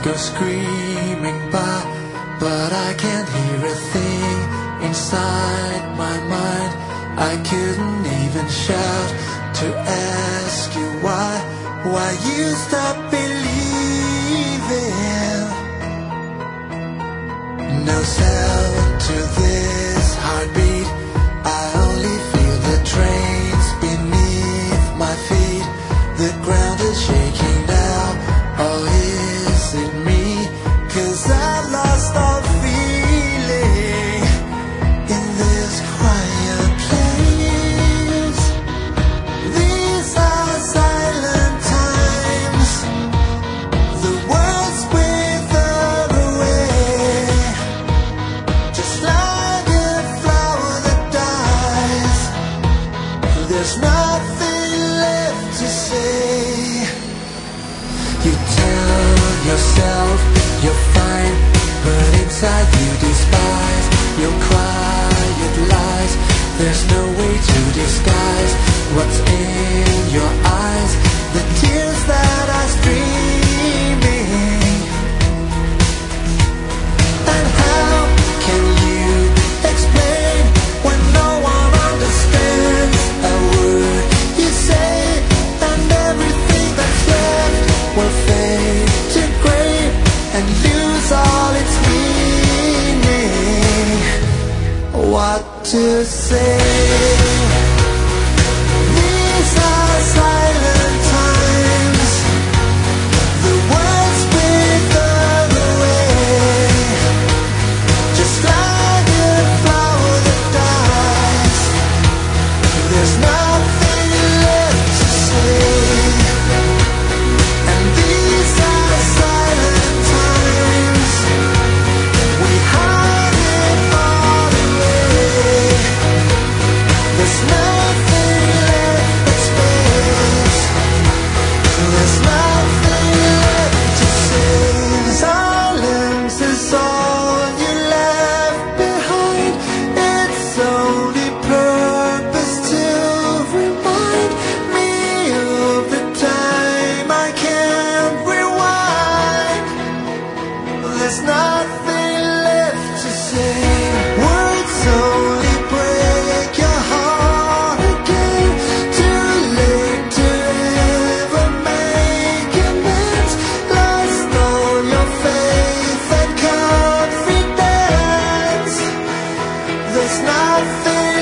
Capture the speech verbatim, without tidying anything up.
go screaming by, but I can't hear a thing inside my mind. I couldn't even shout to ask you why, why you stopped believing. No sound to this heartbeat, I only feel the trains beneath my feet. The ground is shaking now, or is it me? 'Cause I've lost all feeling in this quiet place. These are silent times, the words wither away, just like a flower that dies. There's nothing left to say. You tell yourself you're fine, but inside you despise your quiet lies. There's no way to disguise what's in your eyes, the tears that are streaming. And how can you explain when no one understands a word you say, and everything that's left will fade to gray and lose all its meaning? What to say? These are silent times, the words wither away, just like a flower that dies. There's nothing left to say. And these are silent times, we hide it all away. There's nothing left but space. There's nothing left to say. Silence is all you left behind. Its only purpose to remind me of the time I can't rewind. There's nothing left to say. Words only break your heart again. Too late to ever make amends. Lost all your faith and confidence. There's nothing